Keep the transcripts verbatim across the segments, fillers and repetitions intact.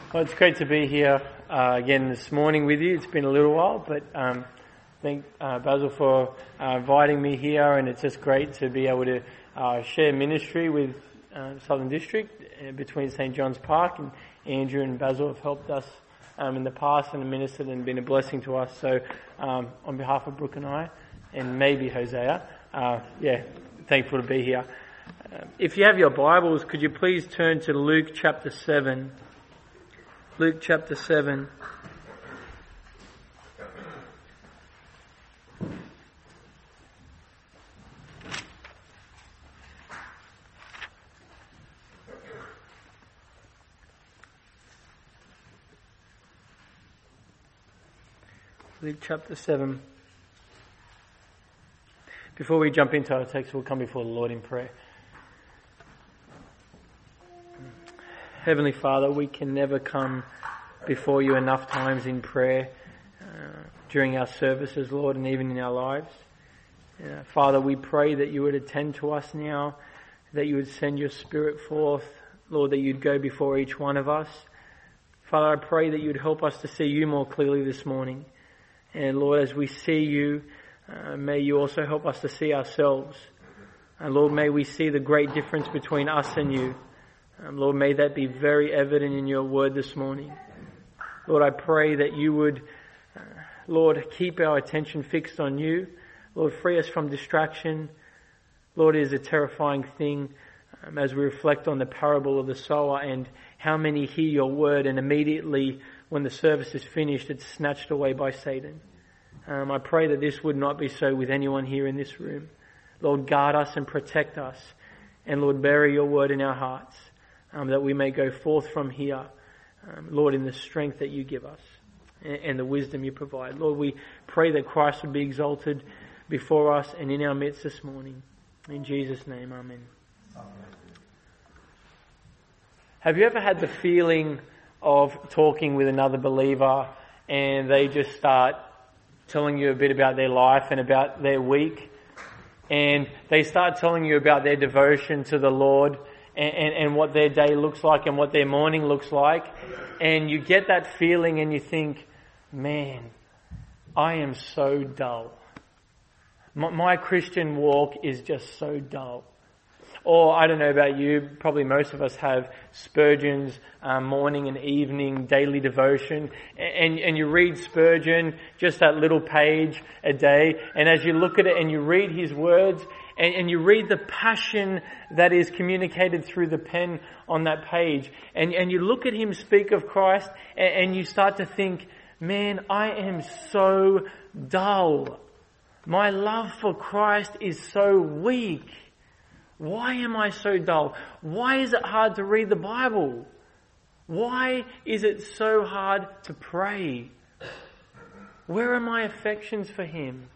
Well, it's great to be here uh, again this morning with you. It's been a little while, but um, thank uh, Basil for uh, inviting me here, and it's just great to be able to uh, share ministry with uh, Southern District uh, between Saint John's Park, and Andrew and Basil have helped us um, in the past and ministered and been a blessing to us. So um, on behalf of Brooke and I, and maybe Hosea, uh, yeah, thankful to be here. Uh, if you have your Bibles, could you please turn to Luke chapter seven. Luke chapter seven. Luke chapter seven. Before we jump into our text, we'll come before the Lord in prayer. Heavenly Father, we can never come before you enough times in prayer uh, during our services, Lord, and even in our lives. Uh, Father, we pray that you would attend to us now, that you would send your Spirit forth, Lord, that you'd go before each one of us. Father, I pray that you'd help us to see you more clearly this morning. And Lord, as we see you, uh, may you also help us to see ourselves. And Lord, may we see the great difference between us and you. Um, Lord, may that be very evident in your word this morning. Lord, I pray that you would, uh, Lord, keep our attention fixed on you. Lord, free us from distraction. Lord, it is a terrifying thing um, as we reflect on the parable of the sower and how many hear your word and immediately when the service is finished, it's snatched away by Satan. Um, I pray that this would not be so with anyone here in this room. Lord, guard us and protect us. And Lord, bury your word in our hearts. Um, that we may go forth from here, um, Lord, in the strength that you give us and, and the wisdom you provide. Lord, we pray that Christ would be exalted before us and in our midst this morning. In Jesus' name, amen. Amen. Have you ever had the feeling of talking with another believer and they just start telling you a bit about their life and about their week, and they start telling you about their devotion to the Lord, And, and, and what their day looks like and what their morning looks like, and you get that feeling and you think, man, I am so dull. My, my Christian walk is just so dull. Or, I don't know about you, probably most of us have Spurgeon's um, morning and evening daily devotion, and, and you read Spurgeon, just that little page a day, and as you look at it and you read his words, and, and you read the passion that is communicated through the pen on that page, and, and you look at him speak of Christ, and, and you start to think, man, I am so dull. My love for Christ is so weak. Why am I so dull? Why is it hard to read the Bible? Why is it so hard to pray? Where are my affections for him?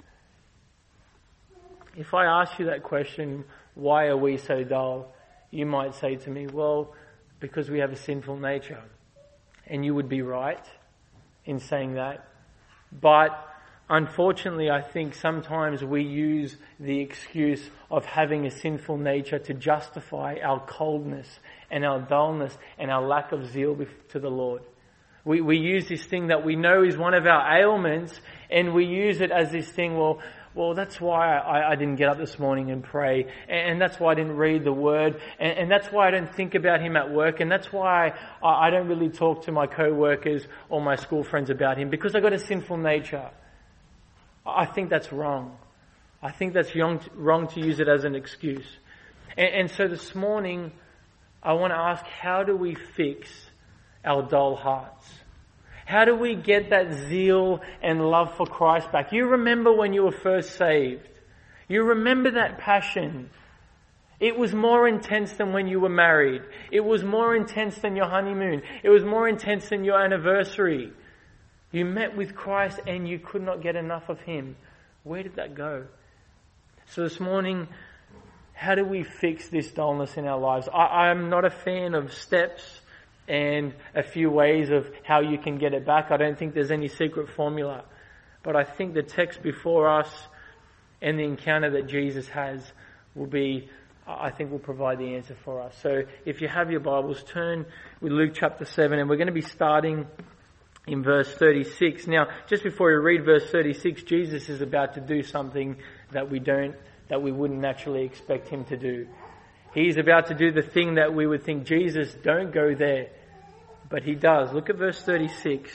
If I ask you that question, why are we so dull? You might say to me, well, because we have a sinful nature. And you would be right in saying that. But unfortunately, I think sometimes we use the excuse of having a sinful nature to justify our coldness and our dullness and our lack of zeal to the Lord. We, we use this thing that we know is one of our ailments, and we use it as this thing, well, well, that's why I, I didn't get up this morning and pray, and, and that's why I didn't read the Word, and, and that's why I don't think about Him at work, and that's why I, I don't really talk to my co-workers or my school friends about Him, because I've got a sinful nature. I think that's wrong. I think that's wrong to, wrong to use it as an excuse. And, and so this morning, I want to ask, how do we fix our dull hearts? How do we get that zeal and love for Christ back? You remember when you were first saved. You remember that passion. It was more intense than when you were married. It was more intense than your honeymoon. It was more intense than your anniversary. You met with Christ and you could not get enough of Him. Where did that go? So this morning, how do we fix this dullness in our lives? I, I'm not a fan of steps and a few ways of how you can get it back. I don't think there's any secret formula. But I think the text before us and the encounter that Jesus has will be I think will provide the answer for us. So if you have your Bibles, turn with Luke chapter seven, and we're going to be starting in verse thirty-six. Now, just before we read verse thirty-six, Jesus is about to do something that we don't, that we wouldn't naturally expect him to do. He's about to do the thing that we would think, Jesus, don't go there. But he does. Look at verse thirty-six.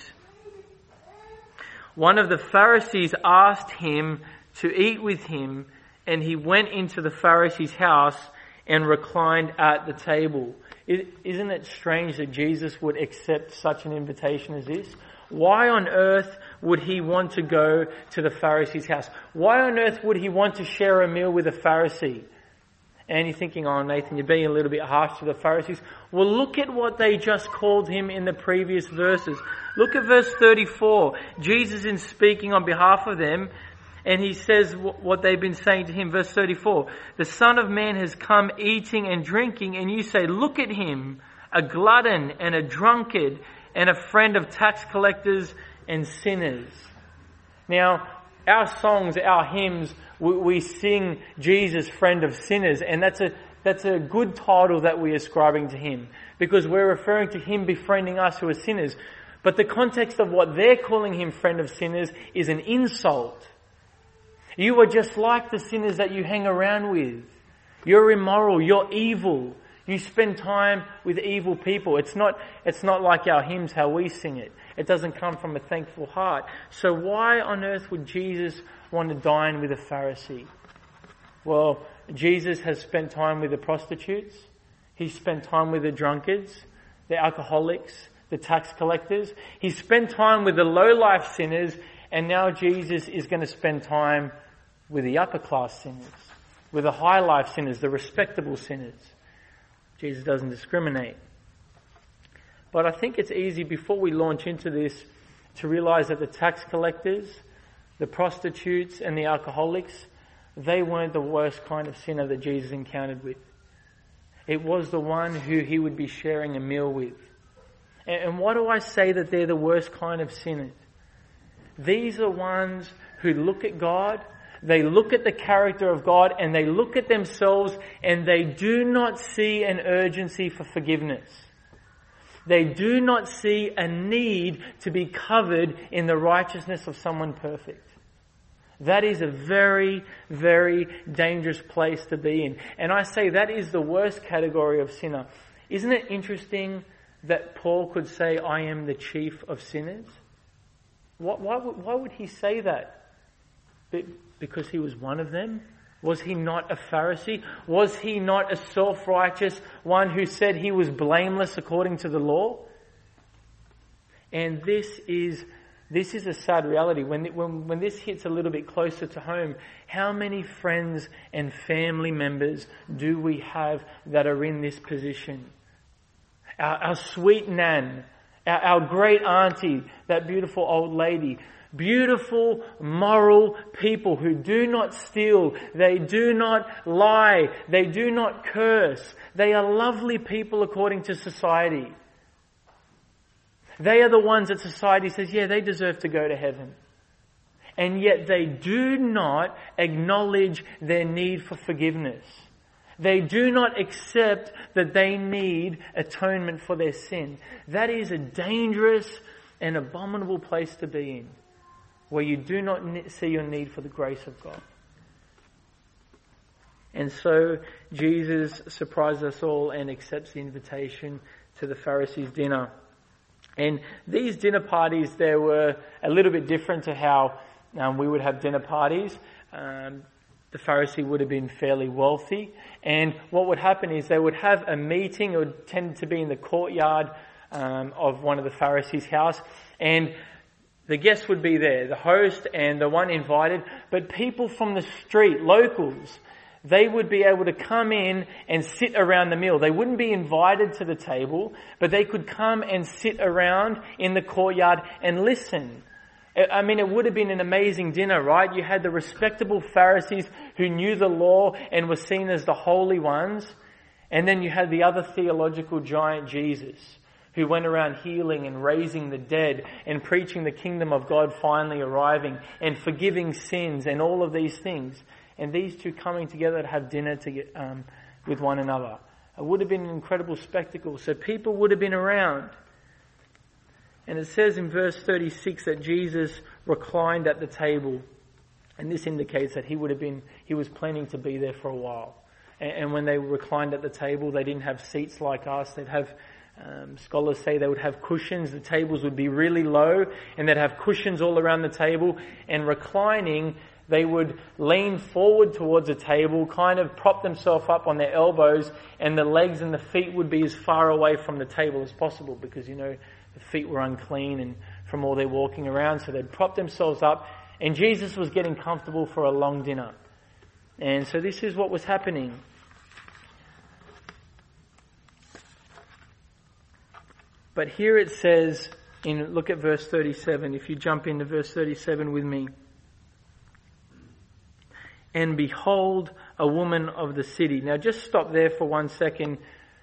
One of the Pharisees asked him to eat with him, and he went into the Pharisee's house and reclined at the table. Isn't it strange that Jesus would accept such an invitation as this? Why on earth would he want to go to the Pharisee's house? Why on earth would he want to share a meal with a Pharisee? And you're thinking, oh Nathan, you're being a little bit harsh to the Pharisees. Well, look at what they just called him in the previous verses. Look at verse thirty-four. Jesus is speaking on behalf of them, and he says what they've been saying to him. Verse thirty-four, the Son of Man has come eating and drinking, and you say, look at him, a glutton and a drunkard and a friend of tax collectors and sinners. Now, our songs, our hymns, we, we sing Jesus, friend of sinners, and that's a that's a good title that we're ascribing to him, because we're referring to him befriending us who are sinners. But the context of what they're calling him friend of sinners is an insult. You are just like the sinners that you hang around with. You're immoral. You're evil. You spend time with evil people. It's not, it's not like our hymns, how we sing it. It doesn't come from a thankful heart. So why on earth would Jesus want to dine with a Pharisee? Well, Jesus has spent time with the prostitutes. He's spent time with the drunkards, the alcoholics, the tax collectors. He's spent time with the low-life sinners, and now Jesus is going to spend time with the upper-class sinners, with the high-life sinners, the respectable sinners. Jesus doesn't discriminate. But I think it's easy, before we launch into this, to realize that the tax collectors, the prostitutes, and the alcoholics, they weren't the worst kind of sinner that Jesus encountered with. It was the one who he would be sharing a meal with. And why do I say that they're the worst kind of sinners? These are ones who look at God, they look at the character of God, and they look at themselves, and they do not see an urgency for forgiveness. They do not see a need to be covered in the righteousness of someone perfect. That is a very, very dangerous place to be in. And I say that is the worst category of sinner. Isn't it interesting that Paul could say, I am the chief of sinners? Why, why, would, why would he say that? Because he was one of them? Was he not a Pharisee? Was he not a self-righteous one who said he was blameless according to the law? And this is this is a sad reality. When, when, when this hits a little bit closer to home, how many friends and family members do we have that are in this position? Our, our sweet nan, our, our great auntie, that beautiful old lady, beautiful, moral people who do not steal, they do not lie, they do not curse. They are lovely people according to society. They are the ones that society says, yeah, they deserve to go to heaven. And yet they do not acknowledge their need for forgiveness. They do not accept that they need atonement for their sin. That is a dangerous and abominable place to be in, where you do not see your need for the grace of God. And so Jesus surprises us all and accepts the invitation to the Pharisees' dinner. And these dinner parties, they were a little bit different to how um, we would have dinner parties. Um, the Pharisee would have been fairly wealthy. And what would happen is they would have a meeting. It would tend to be in the courtyard um, of one of the Pharisees' house. And the guests would be there, the host and the one invited. But people from the street, locals, they would be able to come in and sit around the meal. They wouldn't be invited to the table, but they could come and sit around in the courtyard and listen. I mean, it would have been an amazing dinner, right? You had the respectable Pharisees who knew the law and were seen as the holy ones. And then you had the other theological giant, Jesus, who went around healing and raising the dead and preaching the kingdom of God finally arriving and forgiving sins and all of these things. And these two coming together to have dinner to get, um, with one another. It would have been an incredible spectacle. So people would have been around. And it says in verse thirty-six that Jesus reclined at the table. And this indicates that he would have been, he was planning to be there for a while. And, and when they reclined at the table, they didn't have seats like us. They'd have, um, scholars say they would have cushions. The tables would be really low and they'd have cushions all around the table. And reclining, they would lean forward towards the table, kind of prop themselves up on their elbows, and the legs and the feet would be as far away from the table as possible because, you know, the feet were unclean and from all their walking around. So they'd prop themselves up, and Jesus was getting comfortable for a long dinner. And so this is what was happening. But here it says, in look at verse thirty-seven, if you jump into verse thirty-seven with me. And behold, a woman of the city. Now just stop there for one second.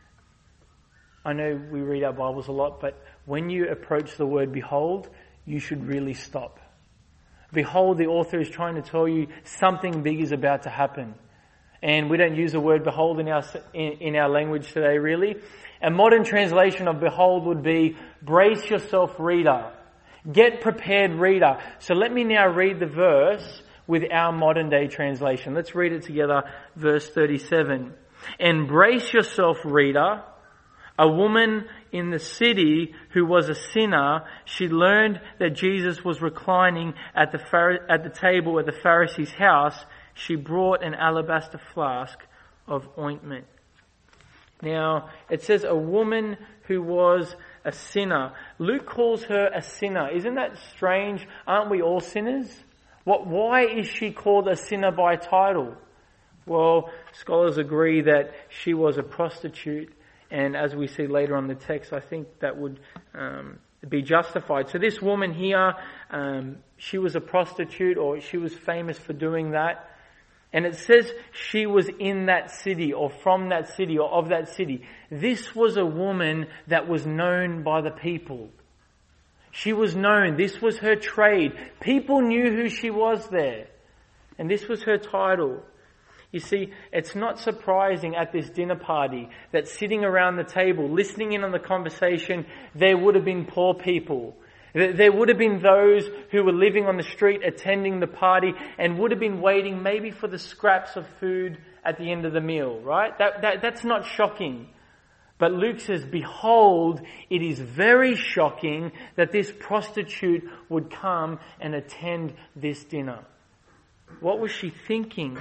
I know we read our Bibles a lot, but when you approach the word behold, you should really stop. Behold, the author is trying to tell you something big is about to happen. And we don't use the word behold in our, in, in our language today, really. A modern translation of behold would be, brace yourself, reader. Get prepared, reader. So let me now read the verse with our modern day translation. Let's read it together, verse thirty-seven. And brace yourself, reader. A woman in the city who was a sinner, she learned that Jesus was reclining at the Phar- at the table at the Pharisee's house. She brought an alabaster flask of ointment. Now, it says a woman who was a sinner. Luke calls her a sinner. Isn't that strange? Aren't we all sinners? What? Why is she called a sinner by title? Well, scholars agree that she was a prostitute. And as we see later on the text, I think that would um, be justified. So this woman here, um, she was a prostitute, or she was famous for doing that. And it says she was in that city, or from that city, or of that city. This was a woman that was known by the people. She was known. This was her trade. People knew who she was there. And this was her title. You see, it's not surprising at this dinner party that sitting around the table, listening in on the conversation, there would have been poor people. There would have been those who were living on the street attending the party and would have been waiting maybe for the scraps of food at the end of the meal, right? That, that, that's not shocking. But Luke says, behold, it is very shocking that this prostitute would come and attend this dinner. What was she thinking?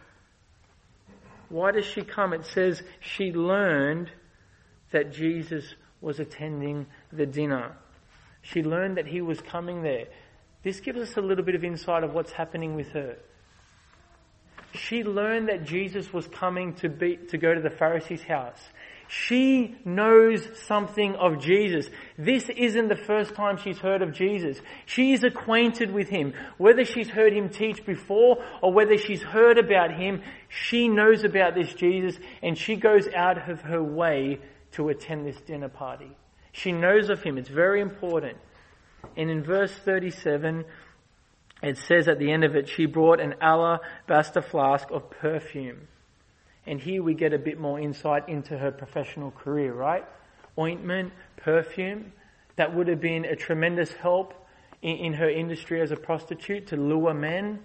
Why does she come? It says she learned that Jesus was attending the dinner. She learned that he was coming there. This gives us a little bit of insight of what's happening with her. She learned that Jesus was coming to be, to go to the Pharisee's house. She knows something of Jesus. This isn't the first time she's heard of Jesus. She is acquainted with him. Whether she's heard him teach before or whether she's heard about him, she knows about this Jesus, and she goes out of her way to attend this dinner party. She knows of him. It's very important. And in verse thirty-seven, it says at the end of it, she brought an alabaster flask of perfume. And here we get a bit more insight into her professional career, right? Ointment, perfume, that would have been a tremendous help in, in her industry as a prostitute to lure men.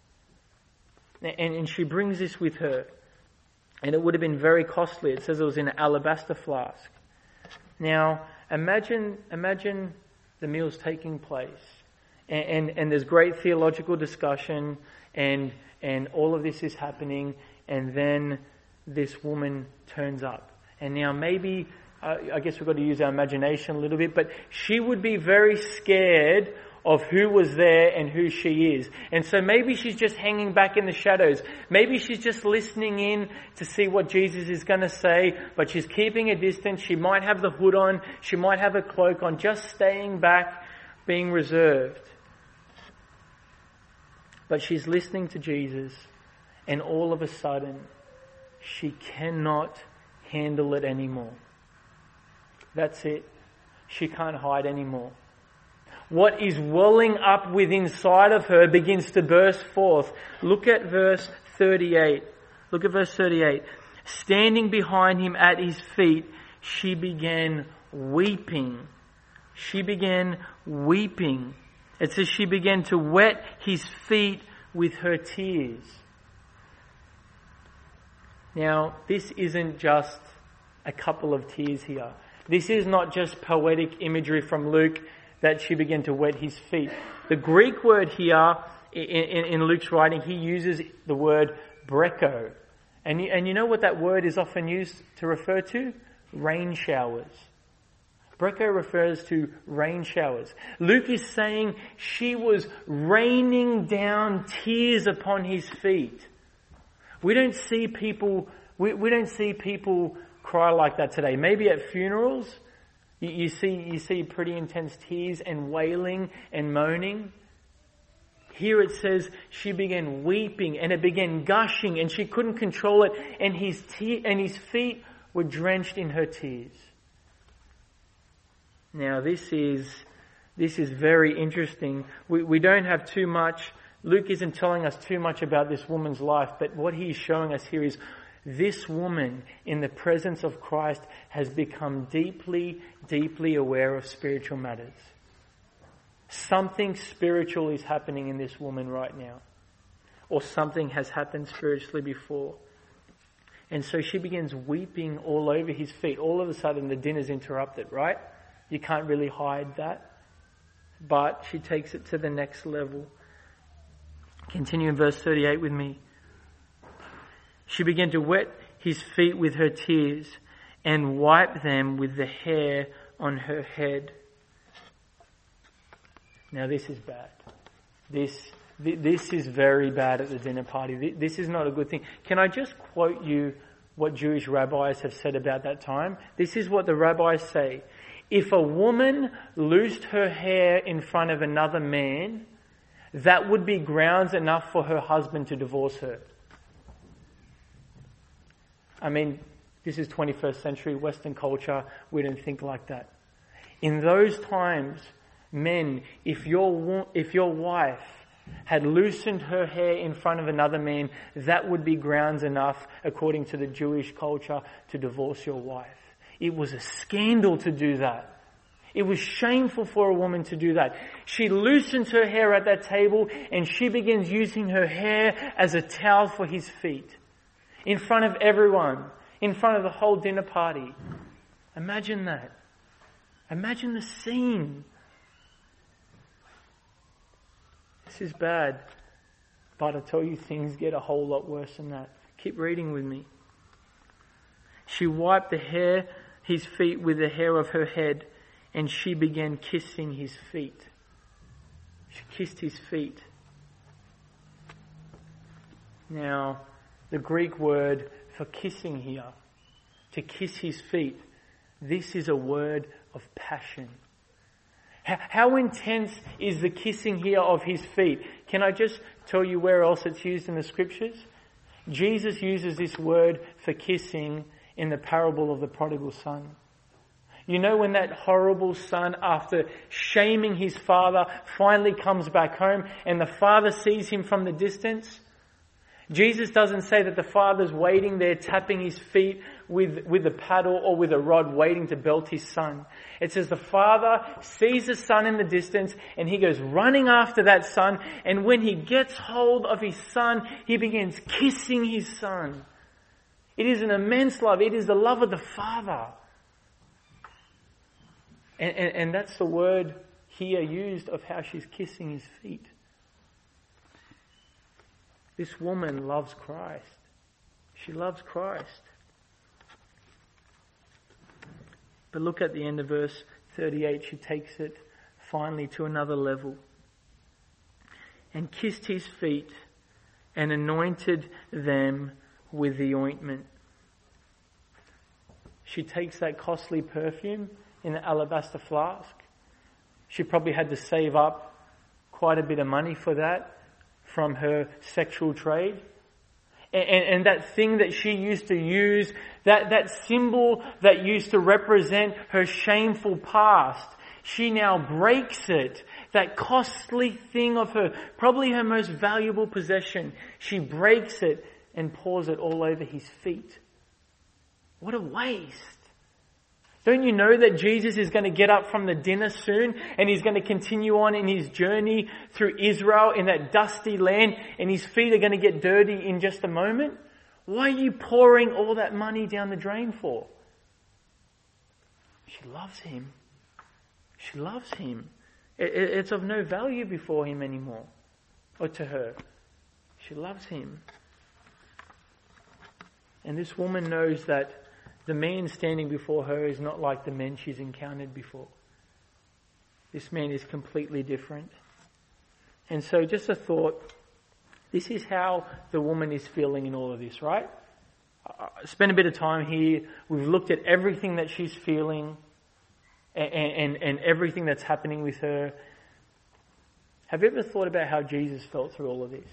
And, and she brings this with her. And it would have been very costly. It says it was in an alabaster flask. Now, imagine, imagine the meal's taking place. And, and, and there's great theological discussion, and, and all of this is happening, and then this woman turns up. And now maybe, uh, I guess we've got to use our imagination a little bit, but she would be very scared of who was there and who she is. And so maybe she's just hanging back in the shadows. Maybe she's just listening in to see what Jesus is going to say, but she's keeping a distance. She might have the hood on. She might have a cloak on, just staying back, being reserved. But she's listening to Jesus, and all of a sudden, she cannot handle it anymore. That's it. She can't hide anymore. What is welling up within inside of her begins to burst forth. Look at verse thirty-eight. Look at verse thirty-eight. Standing behind him at his feet, she began weeping. She began weeping. It says she began to wet his feet with her tears. Now, this isn't just a couple of tears here. This is not just poetic imagery from Luke that she began to wet his feet. The Greek word here in, in, in Luke's writing, he uses the word breko. And you, and you know what that word is often used to refer to? Rain showers. Breko refers to rain showers. Luke is saying she was raining down tears upon his feet. We don't see people, we, we don't see people cry like that today. Maybe at funerals, you, you see, you see pretty intense tears and wailing and moaning. Here it says she began weeping and it began gushing and she couldn't control it, and his te- and his feet were drenched in her tears. Now this is this is very interesting. We we don't have too much. Luke isn't telling us too much about this woman's life, but what he's showing us here is this woman in the presence of Christ has become deeply, deeply aware of spiritual matters. Something spiritual is happening in this woman right now. Or something has happened spiritually before. And so she begins weeping all over his feet. All of a sudden the dinner's interrupted, right? You can't really hide that. But she takes it to the next level. Continue in verse thirty-eight with me. She began to wet his feet with her tears and wipe them with the hair on her head. Now this is bad. This this is very bad at the dinner party. This is not a good thing. Can I just quote you what Jewish rabbis have said about that time? This is what the rabbis say. If a woman loosed her hair in front of another man, that would be grounds enough for her husband to divorce her. I mean, this is twenty-first century Western culture. We don't think like that. In those times, men, if your if your wife had loosened her hair in front of another man, that would be grounds enough, according to the Jewish culture, to divorce your wife. It was a scandal to do that. It was shameful for a woman to do that. She loosens her hair at that table and she begins using her hair as a towel for his feet. In front of everyone. In front of the whole dinner party. Imagine that. Imagine the scene. This is bad. But I tell you, things get a whole lot worse than that. Keep reading with me. She wiped the hair, his feet with the hair of her head, and she began kissing his feet. She kissed his feet. Now, the Greek word for kissing here, to kiss his feet, this is a word of passion. How intense is the kissing here of his feet? Can I just tell you where else it's used in the scriptures? Jesus uses this word for kissing in the parable of the prodigal son. You know, when that horrible son, after shaming his father, finally comes back home and the father sees him from the distance? Jesus doesn't say that the father's waiting there tapping his feet with, with a paddle or with a rod waiting to belt his son. It says the father sees the son in the distance and he goes running after that son, and when he gets hold of his son, he begins kissing his son. It is an immense love. It is the love of the father. And, and, and that's the word here used of how she's kissing his feet. This woman loves Christ. She loves Christ. But look at the end of verse thirty-eight. She takes it finally to another level. And kissed his feet and anointed them with the ointment. She takes that costly perfume in an alabaster flask. She probably had to save up quite a bit of money for that from her sexual trade. And, and, and that thing that she used to use, that, that symbol that used to represent her shameful past, she now breaks it. That costly thing of her, probably her most valuable possession, she breaks it and pours it all over his feet. What a waste. Don't you know that Jesus is going to get up from the dinner soon and he's going to continue on in his journey through Israel in that dusty land, and his feet are going to get dirty in just a moment? Why are you pouring all that money down the drain for? She loves him. She loves him. It, it, it's of no value before him anymore, or to her. She loves him. And this woman knows that the man standing before her is not like the men she's encountered before. This man is completely different. And so just a thought, this is how the woman is feeling in all of this, right? I spent a bit of time here. We've looked at everything that she's feeling and, and, and everything that's happening with her. Have you ever thought about how Jesus felt through all of this?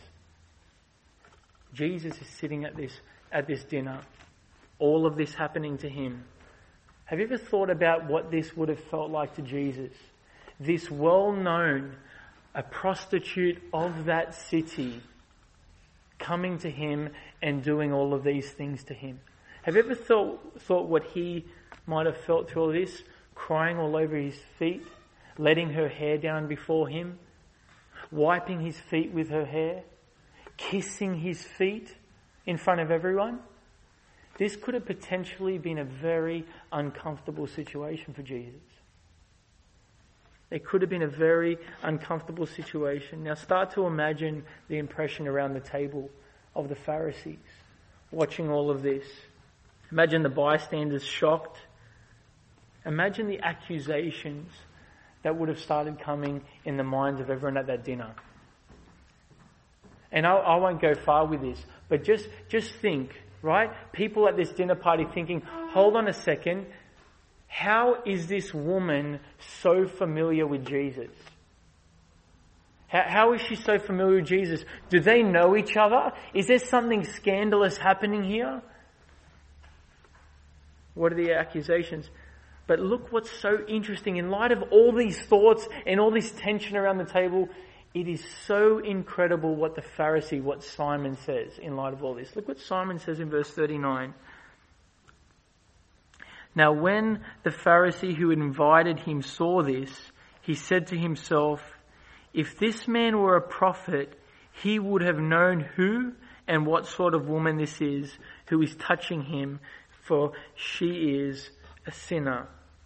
Jesus is sitting at this, at this dinner. All of this happening to him. Have you ever thought about what this would have felt like to Jesus? This well-known, a prostitute of that city, coming to him and doing all of these things to him. Have you ever thought, thought what he might have felt through all this? Crying all over his feet, letting her hair down before him, wiping his feet with her hair, kissing his feet in front of everyone? This could have potentially been a very uncomfortable situation for Jesus. It could have been a very uncomfortable situation. Now start to imagine the impression around the table of the Pharisees watching all of this. Imagine the bystanders shocked. Imagine the accusations that would have started coming in the minds of everyone at that dinner. And I, I won't go far with this, but just, just think, right? People at this dinner party thinking, hold on a second, how is this woman so familiar with Jesus? How, how is she so familiar with Jesus? Do they know each other? Is there something scandalous happening here? What are the accusations? But look what's so interesting. In light of all these thoughts and all this tension around the table, it is so incredible what the Pharisee, what Simon says in light of all this. Look what Simon says in verse thirty-nine. Now when the Pharisee who had invited him saw this, he said to himself, if this man were a prophet, he would have known who and what sort of woman this is who is touching him, for she is a sinner.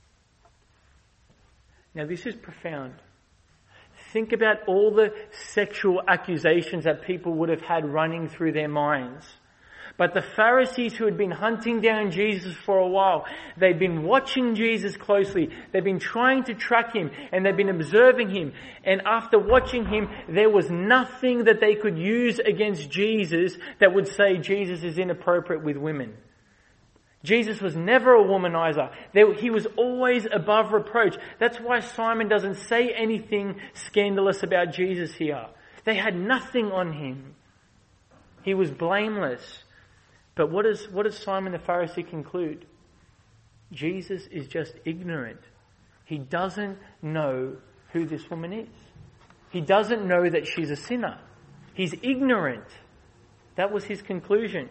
Now this is profound. Think about all the sexual accusations that people would have had running through their minds. But the Pharisees who had been hunting down Jesus for a while, they'd been watching Jesus closely. They'd been trying to track him and they'd been observing him. And after watching him, there was nothing that they could use against Jesus that would say Jesus is inappropriate with women. Jesus was never a womanizer. There, he was always above reproach. That's why Simon doesn't say anything scandalous about Jesus here. They had nothing on him. He was blameless. But what, is, what does Simon the Pharisee conclude? Jesus is just ignorant. He doesn't know who this woman is. He doesn't know that she's a sinner. He's ignorant. That was his conclusion.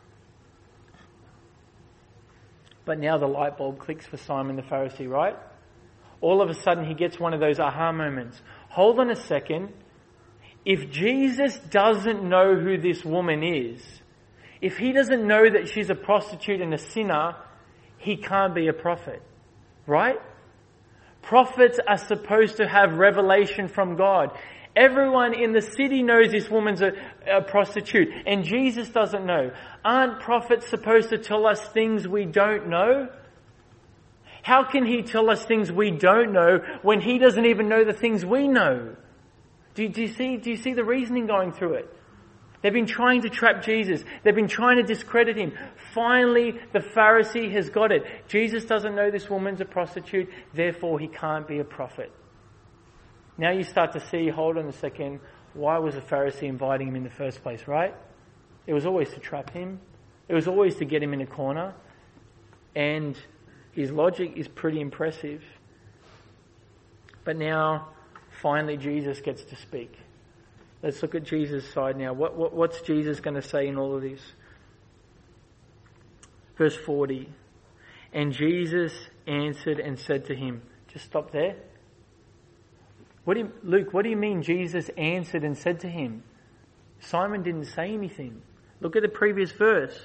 But now the light bulb clicks for Simon the Pharisee, right? All of a sudden he gets one of those aha moments. Hold on a second. If Jesus doesn't know who this woman is, if he doesn't know that she's a prostitute and a sinner, he can't be a prophet, right? Prophets are supposed to have revelation from God. Everyone in the city knows this woman's a, a prostitute, and Jesus doesn't know. Aren't prophets supposed to tell us things we don't know? How can he tell us things we don't know when he doesn't even know the things we know? Do, do you see, do you see the reasoning going through it? They've been trying to trap Jesus. They've been trying to discredit him. Finally, the Pharisee has got it. Jesus doesn't know this woman's a prostitute, therefore he can't be a prophet. Now you start to see, hold on a second, why was the Pharisee inviting him in the first place, right? It was always to trap him. It was always to get him in a corner. And his logic is pretty impressive. But now, finally, Jesus gets to speak. Let's look at Jesus' side now. What, what, what's Jesus going to say in all of this? Verse forty. And Jesus answered and said to him, just stop there. What do you, Luke, what do you mean Jesus answered and said to him? Simon didn't say anything. Look at the previous verse.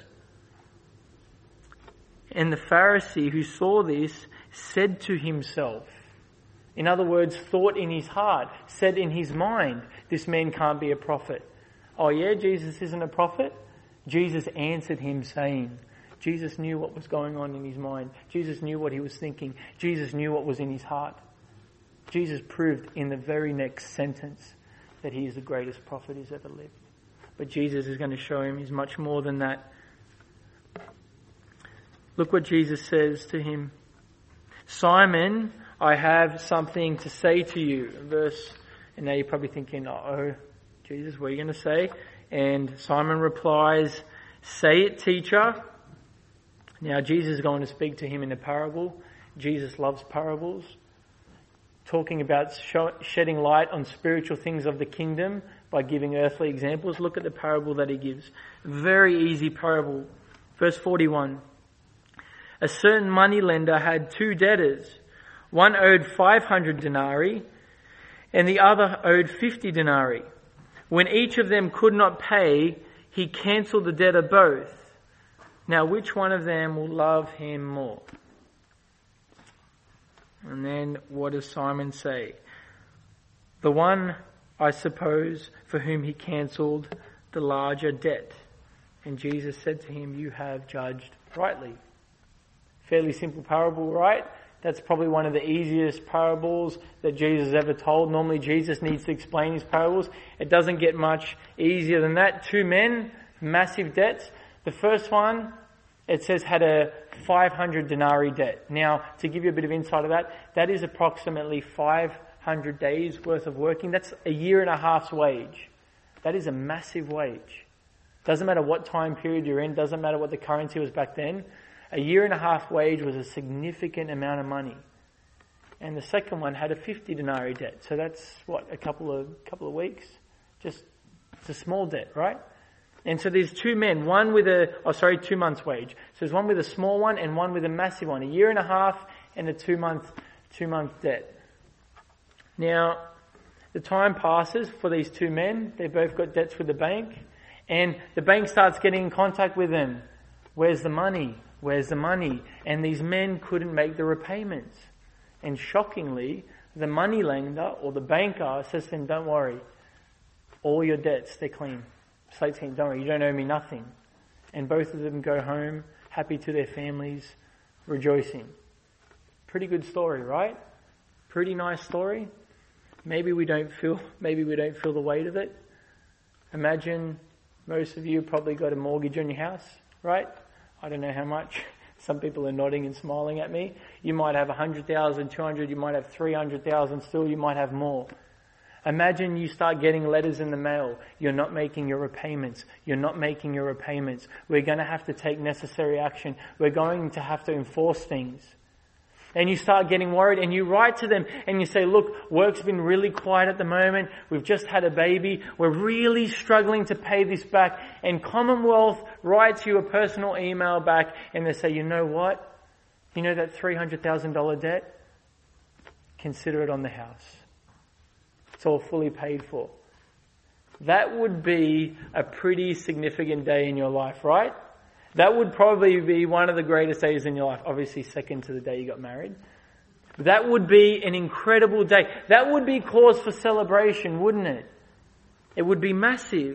And the Pharisee who saw this said to himself, in other words, thought in his heart, said in his mind, this man can't be a prophet. Oh yeah, Jesus isn't a prophet? Jesus answered him saying, Jesus knew what was going on in his mind. Jesus knew what he was thinking. Jesus knew what was in his heart. Jesus proved in the very next sentence that he is the greatest prophet who's ever lived. But Jesus is going to show him he's much more than that. Look what Jesus says to him. Simon, I have something to say to you. Verse, and now you're probably thinking, oh, Jesus, what are you going to say? And Simon replies, say it, teacher. Now Jesus is going to speak to him in a parable. Jesus loves parables. Talking about shedding light on spiritual things of the kingdom by giving earthly examples. Look at the parable that he gives. Very easy parable. Verse forty-one. A certain moneylender had two debtors. One owed five hundred denarii and the other owed fifty denarii. When each of them could not pay, he cancelled the debtor both. Now, which one of them will love him more? And then what does Simon say? The one, I suppose, for whom he cancelled the larger debt. And Jesus said to him, you have judged rightly. Fairly simple parable, right? That's probably one of the easiest parables that Jesus ever told. Normally Jesus needs to explain his parables. It doesn't get much easier than that. Two men, massive debts. The first one, it says, had a five hundred denarii debt. Now, to give you a bit of insight of that, that is approximately five hundred days worth of working. That's a year and a half's wage. That is a massive wage. Doesn't matter what time period you're in, doesn't matter what the currency was back then. A year and a half wage was a significant amount of money. And the second one had a fifty denarii debt. So that's, what, a couple of couple of weeks? Just, it's a small debt, right? And so there's two men, one with a, oh sorry, two months wage. So there's one with a small one and one with a massive one. A year and a half and a two month, two month debt. Now, the time passes for these two men. They've both got debts with the bank. And the bank starts getting in contact with them. Where's the money? Where's the money? And these men couldn't make the repayments. And shockingly, the money lender or the banker says to them, don't worry. All your debts, they're clean. Slate's clean. Don't worry, you don't owe me nothing. And both of them go home, happy to their families, rejoicing. Pretty good story, right? Pretty nice story. Maybe we don't feel, maybe we don't feel the weight of it. Imagine most of you probably got a mortgage on your house, right? I don't know how much. Some people are nodding and smiling at me. You might have one hundred thousand, two hundred, you might have three hundred thousand still, you might have more. Imagine you start getting letters in the mail. You're not making your repayments. You're not making your repayments. We're going to have to take necessary action. We're going to have to enforce things. And you start getting worried and you write to them and you say, look, work's been really quiet at the moment. We've just had a baby. We're really struggling to pay this back. And Commonwealth writes you a personal email back and they say, you know what? You know that three hundred thousand dollars debt? Consider it on the house. It's all fully paid for. That would be a pretty significant day in your life, right? That would probably be one of the greatest days in your life. Obviously second to the day you got married. But that would be an incredible day. That would be cause for celebration, wouldn't it? It would be massive.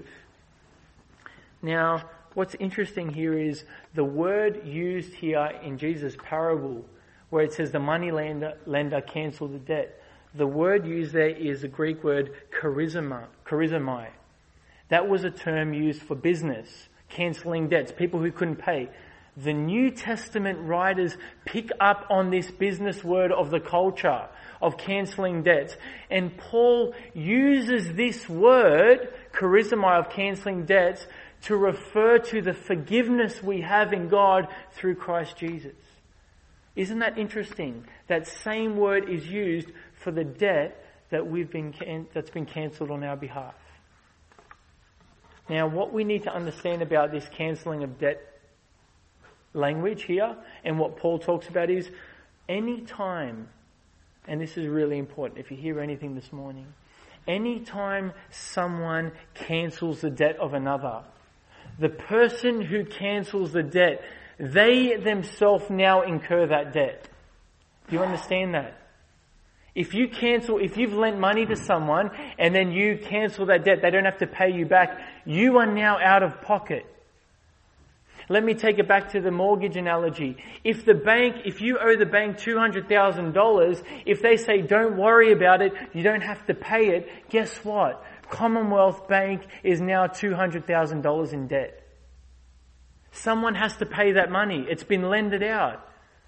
Now, what's interesting here is the word used here in Jesus' parable, where it says the money lender, lender cancelled the debt. The word used there is the Greek word charizomai. charizomai. That was a term used for business, cancelling debts, people who couldn't pay. The New Testament writers pick up on this business word of the culture of cancelling debts. And Paul uses this word, charizomai, of cancelling debts, to refer to the forgiveness we have in God through Christ Jesus. Isn't that interesting? That same word is used for the debt that we've been can- that's been cancelled on our behalf. Now, what we need to understand about this cancelling of debt language here. And what Paul talks about is any time, and this is really important if you hear anything this morning, any time someone cancels the debt of another, the person who cancels the debt, they themselves now incur that debt. Do you understand that? If you cancel, if you've lent money to someone and then you cancel that debt, they don't have to pay you back. You are now out of pocket. Let me take it back to the mortgage analogy. If the bank, if you owe the bank two hundred thousand dollars, if they say don't worry about it, you don't have to pay it, guess what? Commonwealth Bank is now two hundred thousand dollars in debt. Someone has to pay that money. It's been lended out.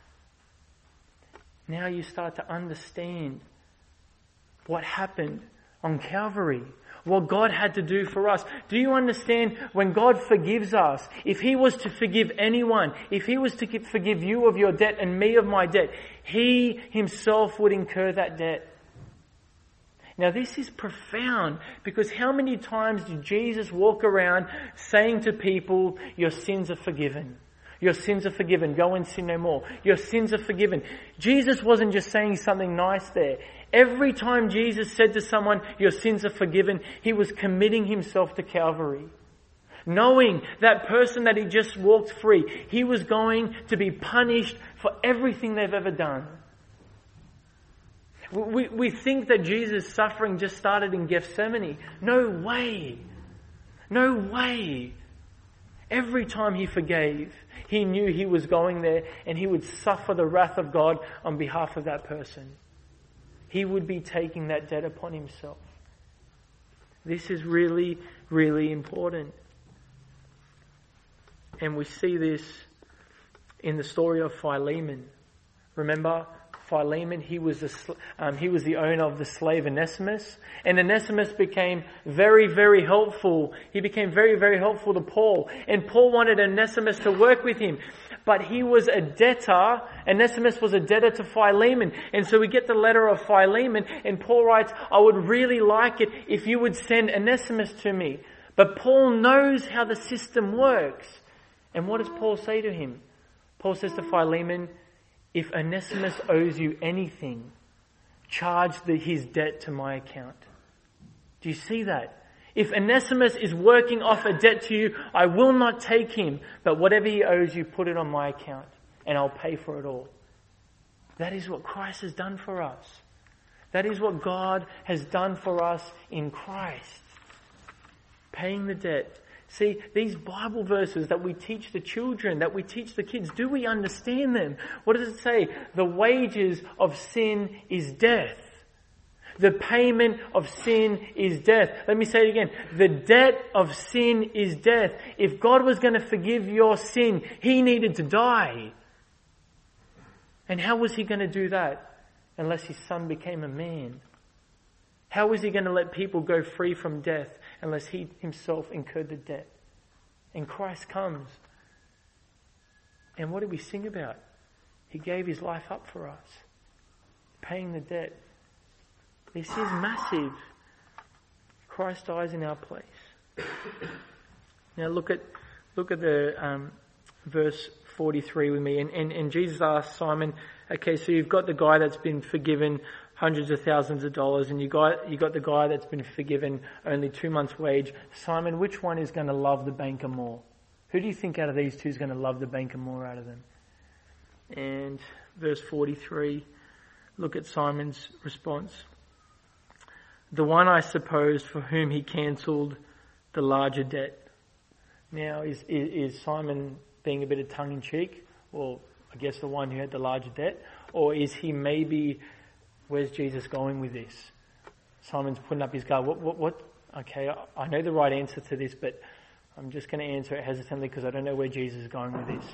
Now you start to understand what happened on Calvary. What God had to do for us. Do you understand when God forgives us, if He was to forgive anyone, if He was to forgive you of your debt and me of my debt, He Himself would incur that debt. Now this is profound, because how many times did Jesus walk around saying to people, your sins are forgiven. Your sins are forgiven. Go and sin no more. Your sins are forgiven. Jesus wasn't just saying something nice there. Every time Jesus said to someone, your sins are forgiven, He was committing Himself to Calvary. Knowing that person that He just walked free, he was going to be punished for everything they've ever done. We, we think that Jesus' suffering just started in Gethsemane. No way. No way. Every time He forgave, He knew He was going there and He would suffer the wrath of God on behalf of that person. He would be taking that debt upon Himself. This is really, really important. And we see this in the story of Philemon. Remember, Philemon, he was the, um, he was the owner of the slave Onesimus. And Onesimus became very, very helpful. He became very, very helpful to Paul. And Paul wanted Onesimus to work with him. But he was a debtor. Onesimus was a debtor to Philemon. And so we get the letter of Philemon, and Paul writes, I would really like it if you would send Onesimus to me. But Paul knows how the system works. And what does Paul say to him? Paul says to Philemon, if Onesimus owes you anything, charge the, his debt to my account. Do you see that? If Onesimus is working off a debt to you, I will not take him, but whatever he owes you, put it on my account, and I'll pay for it all. That is what Christ has done for us. That is what God has done for us in Christ. Paying the debt. See, these Bible verses that we teach the children, that we teach the kids, do we understand them? What does it say? The wages of sin is death. The payment of sin is death. Let me say it again. The debt of sin is death. If God was going to forgive your sin, He needed to die. And how was He going to do that unless His Son became a man? How was He going to let people go free from death unless He Himself incurred the debt? And Christ comes. And what did we sing about? He gave His life up for us, paying the debt. This is massive. Christ dies in our place. Now look at look at the um, verse forty-three with me. And, and, and Jesus asked Simon, okay, so you've got the guy that's been forgiven hundreds of thousands of dollars, and you got you got the guy that's been forgiven only two months' wage. Simon, which one is going to love the banker more? Who do you think out of these two is going to love the banker more out of them? And verse forty-three, look at Simon's response. The one, I suppose, for whom he cancelled the larger debt. Now, is, is, is Simon being a bit of tongue-in-cheek? Or I guess the one who had the larger debt? Or is he maybe, where's Jesus going with this? Simon's putting up his guard. What, what, what? Okay, I, I know the right answer to this, but I'm just going to answer it hesitantly because I don't know where Jesus is going with this.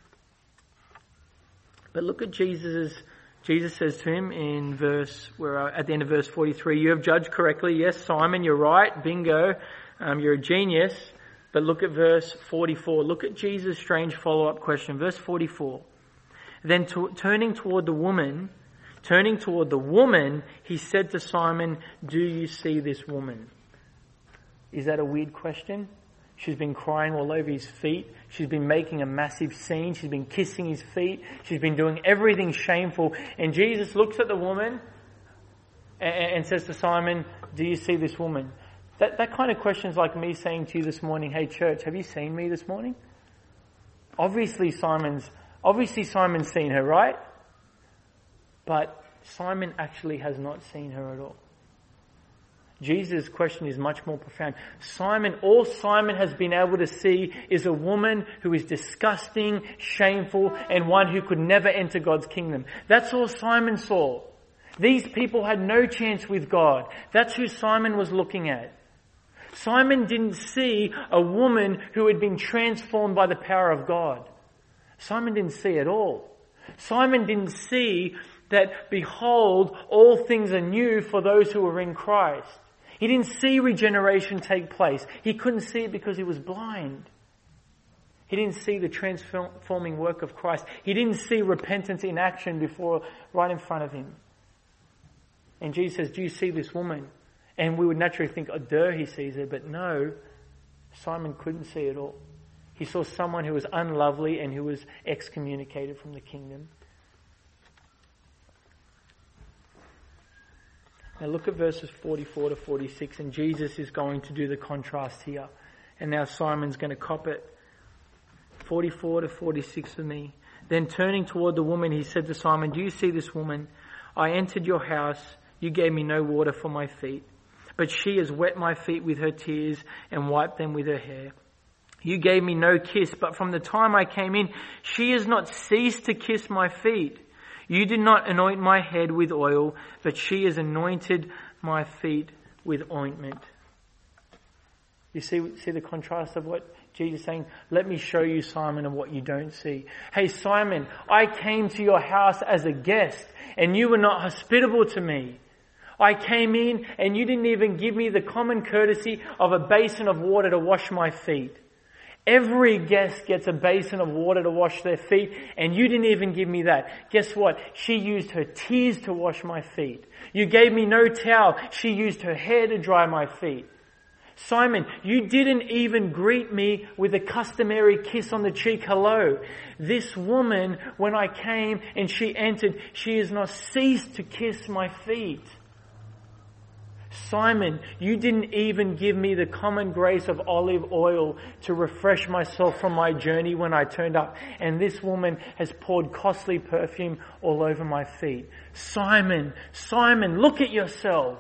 But look at Jesus's Jesus says to him in verse, where at the end of verse forty-three, you have judged correctly. Yes, Simon, you're right. Bingo. Um, you're a genius. But look at verse forty-four. Look at Jesus' strange follow-up question. Verse forty-four. Then to, turning toward the woman, turning toward the woman, he said to Simon, do you see this woman? Is that a weird question? She's been crying all over his feet. She's been making a massive scene. She's been kissing his feet. She's been doing everything shameful. And Jesus looks at the woman and, and says to Simon, do you see this woman? That, that kind of question is like me saying to you this morning, hey church, have you seen me this morning? Obviously Simon's, obviously Simon's seen her, right? But Simon actually has not seen her at all. Jesus' question is much more profound. Simon, all Simon has been able to see is a woman who is disgusting, shameful, and one who could never enter God's kingdom. That's all Simon saw. These people had no chance with God. That's who Simon was looking at. Simon didn't see a woman who had been transformed by the power of God. Simon didn't see it all. Simon didn't see that, behold, all things are new for those who are in Christ. He didn't see regeneration take place. He couldn't see it because he was blind. He didn't see the transforming work of Christ. He didn't see repentance in action before, right in front of him. And Jesus says, do you see this woman? And we would naturally think, oh, duh, he sees her. But no, Simon couldn't see it all. He saw someone who was unlovely and who was excommunicated from the kingdom. Now look at verses forty-four to forty-six, and Jesus is going to do the contrast here. And now Simon's going to cop it. forty-four to forty-six with me. Then turning toward the woman, he said to Simon, do you see this woman? I entered your house. You gave me no water for my feet, but she has wet my feet with her tears and wiped them with her hair. You gave me no kiss, but from the time I came in, she has not ceased to kiss my feet. You did not anoint my head with oil, but she has anointed my feet with ointment. You see, see the contrast of what Jesus is saying? Let me show you, Simon, of what you don't see. Hey, Simon, I came to your house as a guest, and you were not hospitable to me. I came in, and you didn't even give me the common courtesy of a basin of water to wash my feet. Every guest gets a basin of water to wash their feet, and you didn't even give me that. Guess what? She used her tears to wash my feet. You gave me no towel. She used her hair to dry my feet. Simon, you didn't even greet me with a customary kiss on the cheek, hello. This woman, when I came and she entered, she has not ceased to kiss my feet. Simon, you didn't even give me the common grace of olive oil to refresh myself from my journey when I turned up. And this woman has poured costly perfume all over my feet. Simon, Simon, look at yourself.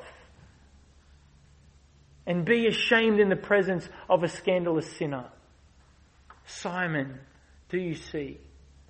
And be ashamed in the presence of a scandalous sinner. Simon, do you see?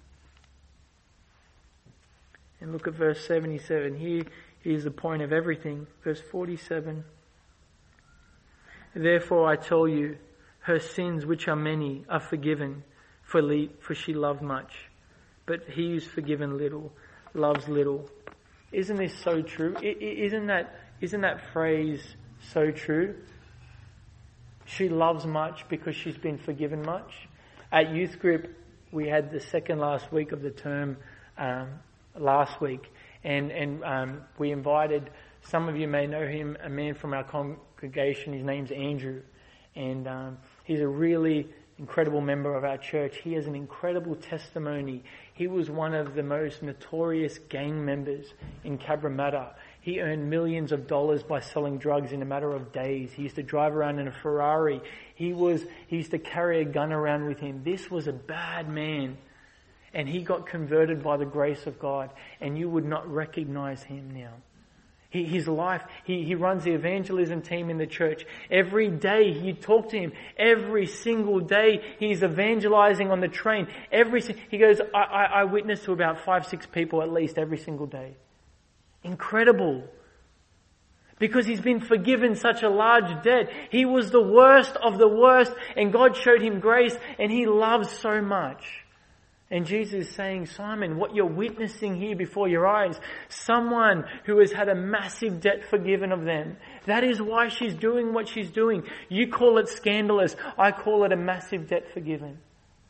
And look at verse seventy-seven. Here is the point of everything. Verse forty-seven. Therefore I tell you, her sins, which are many, are forgiven, for, le- for she loved much. But he who's forgiven little, loves little. Isn't this so true? I- isn't that, isn't that phrase so true? She loves much because she's been forgiven much. At youth group, we had the second last week of the term um, last week. And, and um, we invited, some of you may know him, a man from our congregation. His name's Andrew. And um, he's a really incredible member of our church. He has an incredible testimony. He was one of the most notorious gang members in Cabramatta. He earned millions of dollars by selling drugs in a matter of days. He used to drive around in a Ferrari. He was, he used to carry a gun around with him. This was a bad man. And he got converted by the grace of God. And you would not recognize him now. He, his life, he, he runs the evangelism team in the church. Every day you talk to him. Every single day he's evangelizing on the train. Every He goes, I, I, I witness to about five, six people at least every single day. Incredible. Because he's been forgiven such a large debt. He was the worst of the worst and God showed him grace and he loves so much. And Jesus is saying, Simon, what you're witnessing here before your eyes, someone who has had a massive debt forgiven of them. That is why she's doing what she's doing. You call it scandalous. I call it a massive debt forgiven.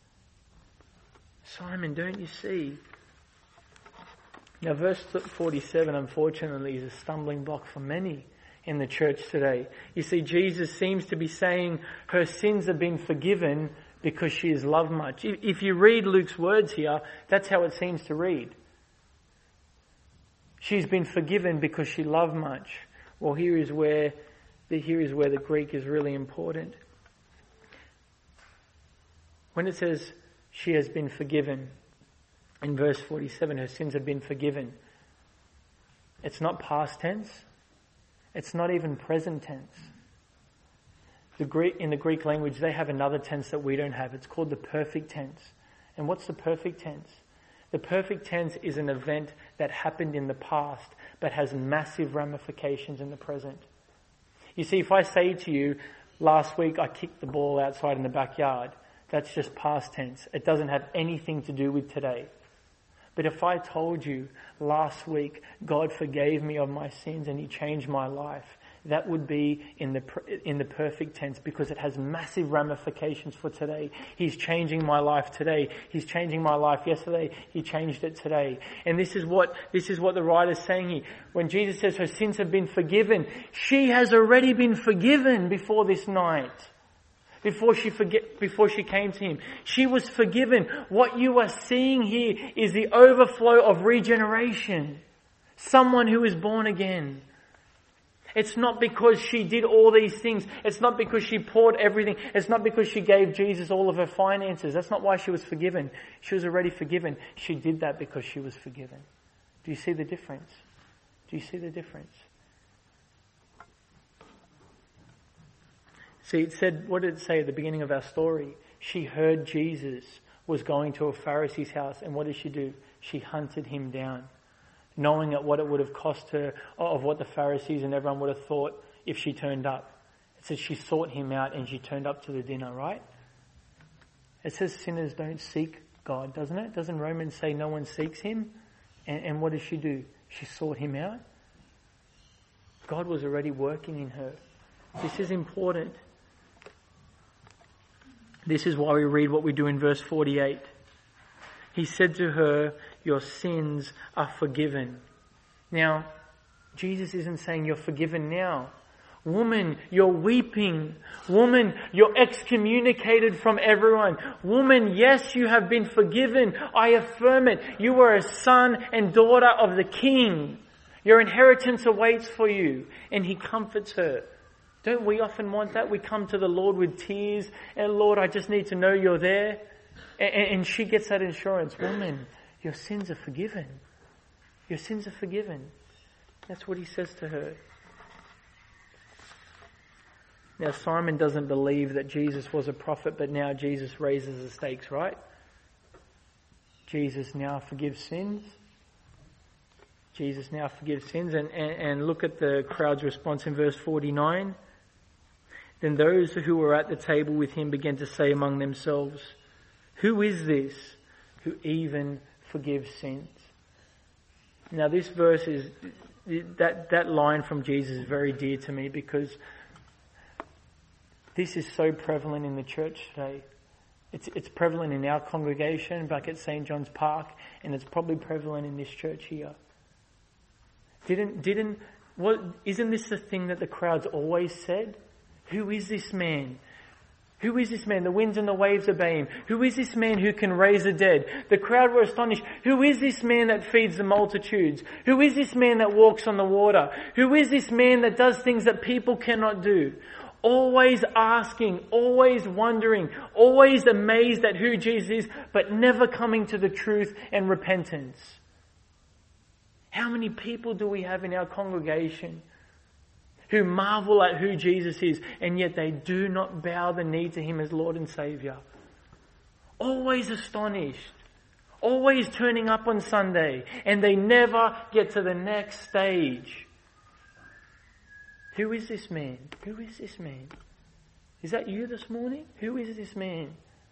Simon, don't you see? Now verse forty-seven, unfortunately, is a stumbling block for many. in the church today. You see, Jesus seems to be saying her sins have been forgiven because she is loved much. If you read Luke's words here, that's how it seems to read. She's been forgiven because she loved much. Well, here is where the, here is where the Greek is really important. When it says she has been forgiven, in verse forty-seven, her sins have been forgiven. It's not past tense. It's not even present tense. The Greek, in the Greek language, they have another tense that we don't have. It's called the perfect tense. And what's the perfect tense? The perfect tense is an event that happened in the past but has massive ramifications in the present. You see, if I say to you, last week I kicked the ball outside in the backyard, that's just past tense. It doesn't have anything to do with today. But if I told you last week God forgave me of my sins and He changed my life, that would be in the in the perfect tense because it has massive ramifications for today. He's changing my life today. He's changing my life yesterday. He changed it today. And this is what this is what the writer's saying here. When Jesus says her sins have been forgiven, she has already been forgiven before this night. Before she forget, before she came to Him. She was forgiven. What you are seeing here is the overflow of regeneration. Someone who is born again. It's not because she did all these things. It's not because she poured everything. It's not because she gave Jesus all of her finances. That's not why she was forgiven. She was already forgiven. She did that because she was forgiven. Do you see the difference? Do you see the difference? See, it said, what did it say at the beginning of our story? She heard Jesus was going to a Pharisee's house, and what did she do? She hunted Him down, knowing at what it would have cost her, of what the Pharisees and everyone would have thought if she turned up. It says she sought Him out and she turned up to the dinner, right? It says sinners don't seek God, doesn't it? Doesn't Romans say no one seeks Him? And, and what did she do? She sought Him out. God was already working in her. This is important. This is why we read what we do in verse forty-eight. He said to her, your sins are forgiven. Now, Jesus isn't saying you're forgiven now. Woman, you're weeping. Woman, you're excommunicated from everyone. Woman, yes, you have been forgiven. I affirm it. You are a son and daughter of the King. Your inheritance awaits for you. And He comforts her. Don't we often want that? We come to the Lord with tears, and Lord, I just need to know You're there. And she gets that assurance. Woman, your sins are forgiven. Your sins are forgiven. That's what He says to her. Now, Simon doesn't believe that Jesus was a prophet, but now Jesus raises the stakes, right? Jesus now forgives sins. Jesus now forgives sins. And, and, and look at the crowd's response in verse forty-nine. Then those who were at the table with Him began to say among themselves, who is this who even forgives sins? Now this verse is, that, that line from Jesus is very dear to me because this is so prevalent in the church today. It's, it's prevalent in our congregation back at Saint John's Park, and it's probably prevalent in this church here. Didn't, didn't, what, isn't this the thing that the crowds always said? Who is this man? Who is this man? The winds and the waves obey Him. Who is this man who can raise the dead? The crowd were astonished. Who is this man that feeds the multitudes? Who is this man that walks on the water? Who is this man that does things that people cannot do? Always asking, always wondering, always amazed at who Jesus is, but never coming to the truth and repentance. How many people do we have in our congregation who marvel at who Jesus is, and yet they do not bow the knee to Him as Lord and Saviour? Always astonished, always turning up on Sunday, and they never get to the next stage. Who is this man? Who is this man? Is that you this morning? Who is this man?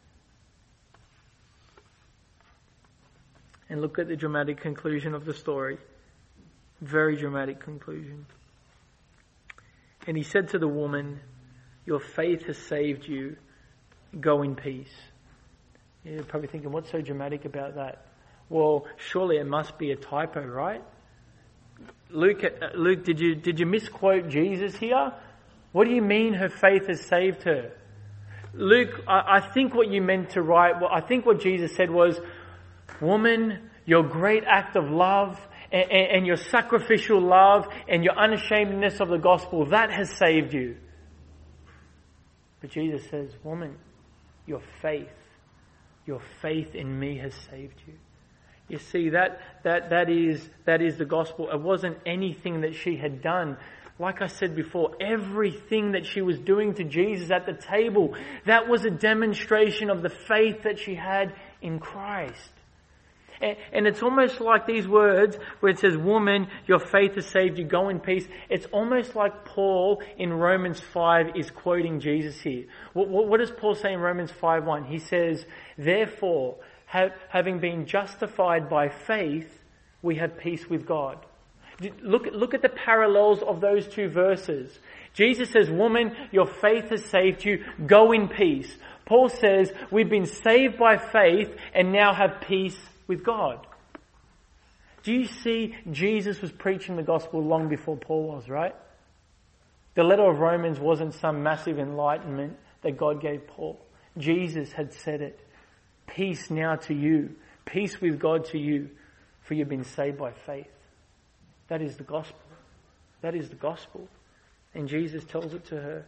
And look at the dramatic conclusion of the story. Very dramatic conclusion. And He said to the woman, your faith has saved you. Go in peace. You're probably thinking, what's so dramatic about that? Well, surely it must be a typo, right? Luke, Luke, did you did you misquote Jesus here? What do you mean her faith has saved her? Luke, I, I think what you meant to write, well, I think what Jesus said was, woman, your great act of love and, and, and your sacrificial love and your unashamedness of the gospel, that has saved you. But Jesus says, woman, your faith, your faith in me has saved you. You see, that, that, that is, that is the gospel. It wasn't anything that she had done. Like I said before, everything that she was doing to Jesus at the table, that was a demonstration of the faith that she had in Christ. And, and it's almost like these words where it says, woman, your faith has saved you, go in peace. It's almost like Paul in Romans five is quoting Jesus here. What, what, what does Paul say in Romans five one? He says, therefore, have, having been justified by faith, we have peace with God. Look, look at the parallels of those two verses. Jesus says, woman, your faith has saved you, go in peace. Paul says, we've been saved by faith and now have peace with God. Do you see, Jesus was preaching the gospel long before Paul was, right? The letter of Romans wasn't some massive enlightenment that God gave Paul. Jesus had said it. Peace now to you. Peace with God to you, for you've been saved by faith. That is the gospel. That is the gospel. And Jesus tells it to her.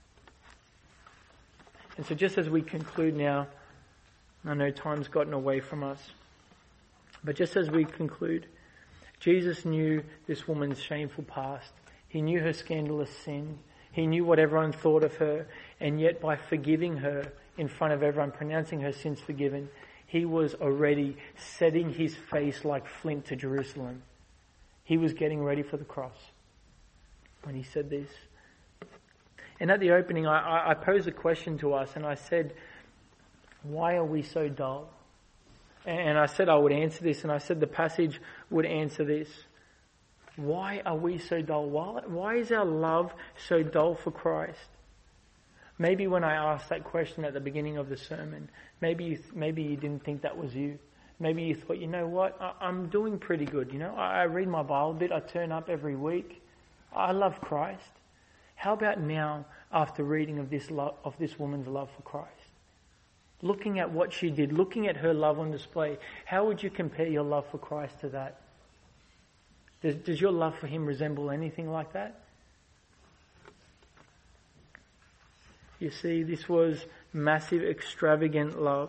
And so just as we conclude now, I know time's gotten away from us, but just as we conclude, Jesus knew this woman's shameful past. He knew her scandalous sin. He knew what everyone thought of her. And yet by forgiving her in front of everyone, pronouncing her sins forgiven, he was already setting his face like flint to Jerusalem. He was getting ready for the cross when he said this. And at the opening, I, I posed a question to us, and I said, why are we so dull? And I said I would answer this, and I said the passage would answer this. Why are we so dull? Why, why is our love so dull for Christ? Maybe when I asked that question at the beginning of the sermon, maybe you, maybe you didn't think that was you. Maybe you thought, you know what, I, I'm doing pretty good. You know, I, I read my Bible a bit. I turn up every week. I love Christ. How about now, after reading of this love, of this woman's love for Christ? Looking at what she did, looking at her love on display, how would you compare your love for Christ to that? Does, does your love for him resemble anything like that? You see, this was massive, extravagant love.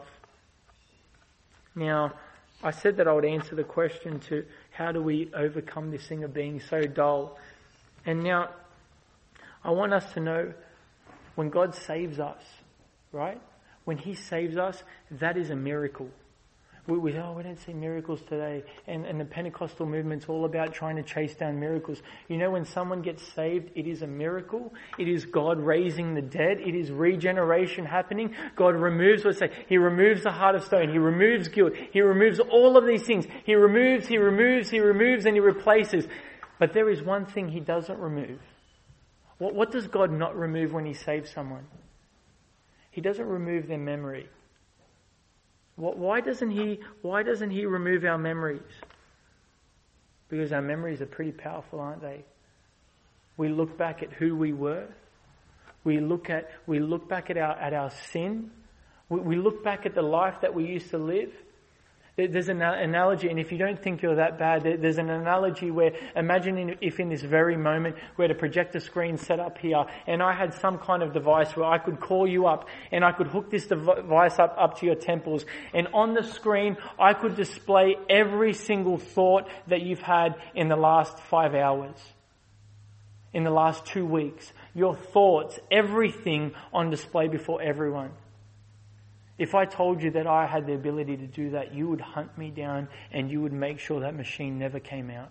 Now, I said that I would answer the question to how do we overcome this thing of being so dull? And now, I want us to know when God saves us, right? When he saves us, that is a miracle. We, we oh, we don't see miracles today. And, and the Pentecostal movement's all about trying to chase down miracles. You know, when someone gets saved, it is a miracle. It is God raising the dead. It is regeneration happening. God removes, let's say, he removes the heart of stone. He removes guilt. He removes all of these things. He removes, he removes, he removes, and he replaces. But there is one thing he doesn't remove. What, what does God not remove when he saves someone? He doesn't remove their memory. Why doesn't he, why doesn't he remove our memories? Because our memories are pretty powerful, aren't they? We look back at who we were. We look at, we look back at our, at our sin. We, we look back at the life that we used to live. There's an analogy, and if you don't think you're that bad, there's an analogy where, imagine if in this very moment we had a projector screen set up here, and I had some kind of device where I could call you up, and I could hook this device up, up to your temples, and on the screen I could display every single thought that you've had in the last five hours, in the last two weeks. Your thoughts, everything on display before everyone. If I told you that I had the ability to do that, you would hunt me down and you would make sure that machine never came out.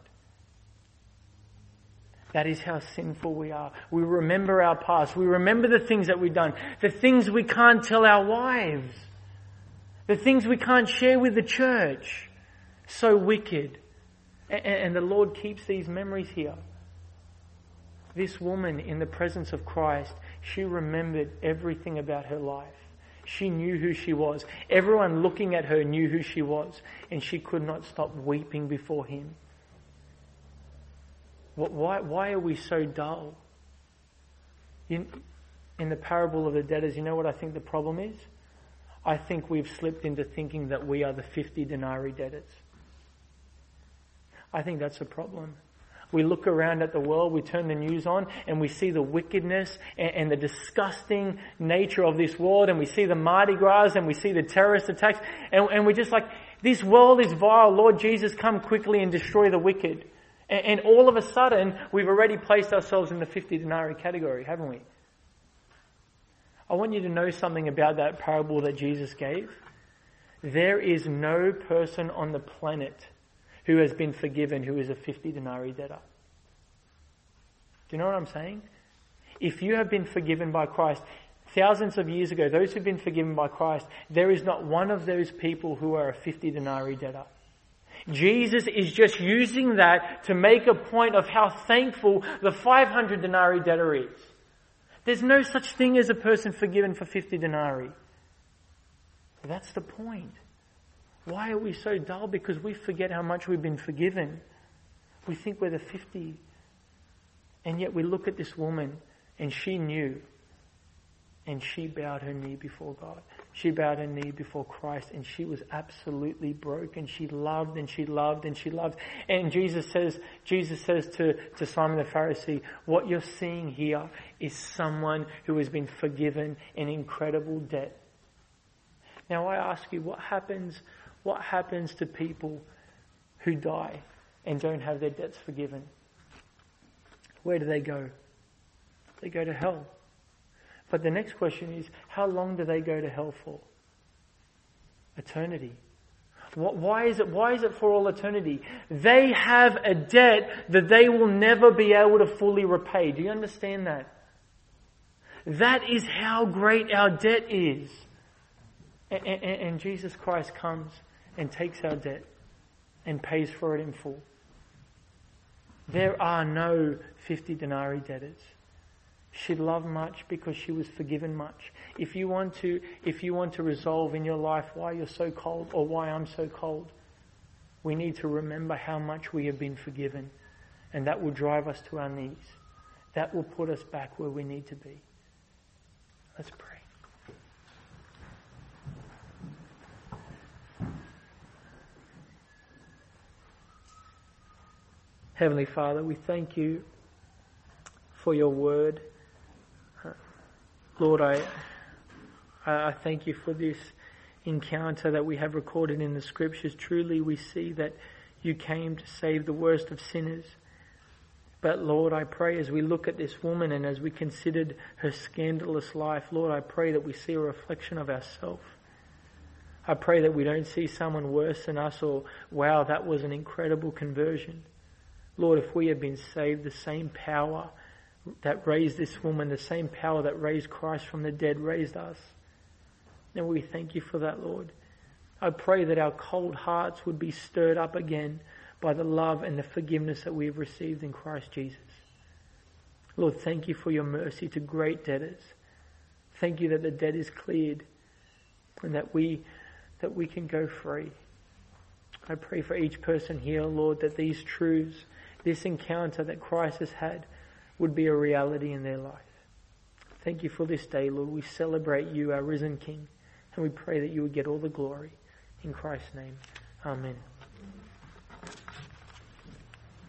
That is how sinful we are. We remember our past. We remember the things that we've done. The things we can't tell our wives. The things we can't share with the church. So wicked. And the Lord keeps these memories here. This woman in the presence of Christ, she remembered everything about her life. She knew who she was. Everyone looking at her knew who she was. And she could not stop weeping before him. Why, why are we so dull? In, in the parable of the debtors, you know what I think the problem is? I think we've slipped into thinking that we are the fifty denarii debtors. I think that's a problem. We look around at the world, we turn the news on, and we see the wickedness and, and the disgusting nature of this world, and we see the Mardi Gras, and we see the terrorist attacks, and, and we're just like, this world is vile. Lord Jesus, come quickly and destroy the wicked. And, and all of a sudden, we've already placed ourselves in the fifty denarii category, haven't we? I want you to know something about that parable that Jesus gave. There is no person on the planet who has been forgiven who is a fifty denarii debtor. Do you know what I'm saying? If you have been forgiven by Christ, thousands of years ago, those who've been forgiven by Christ, there is not one of those people who are a fifty denarii debtor. Jesus is just using that to make a point of how thankful the five hundred denarii debtor is. There's no such thing as a person forgiven for fifty denarii. That's the point. Why are we so dull? Because we forget how much we've been forgiven. We think we're the fifty. And yet we look at this woman and she knew. And she bowed her knee before God. She bowed her knee before Christ and she was absolutely broken. She loved and she loved and she loved. And Jesus says, Jesus says to, to Simon the Pharisee, what you're seeing here is someone who has been forgiven an incredible debt. Now I ask you, what happens, what happens to people who die and don't have their debts forgiven? Where do they go? They go to hell. But the next question is, how long do they go to hell for? Eternity. Why is it, why is it for all eternity? They have a debt that they will never be able to fully repay. Do you understand that? That is how great our debt is. And, and, and Jesus Christ comes and takes our debt and pays for it in full. There are no fifty denarii debtors. She loved much because she was forgiven much. If you want to, if you want to resolve in your life why you're so cold or why I'm so cold, we need to remember how much we have been forgiven, and that will drive us to our knees. That will put us back where we need to be. Let's pray. Heavenly Father, we thank you for your word. Lord, I, I thank you for this encounter that we have recorded in the scriptures. Truly we see that you came to save the worst of sinners. But Lord, I pray as we look at this woman and as we considered her scandalous life, Lord, I pray that we see a reflection of ourselves. I pray that we don't see someone worse than us or, wow, that was an incredible conversion. Lord, if we have been saved, the same power that raised this woman, the same power that raised Christ from the dead, raised us. And we thank you for that, Lord. I pray that our cold hearts would be stirred up again by the love and the forgiveness that we have received in Christ Jesus. Lord, thank you for your mercy to great debtors. Thank you that the debt is cleared and that we, that we can go free. I pray for each person here, Lord, that these truths, this encounter that Christ has had, would be a reality in their life. Thank you for this day, Lord. We celebrate you, our risen King, and we pray that you would get all the glory. In Christ's name, amen.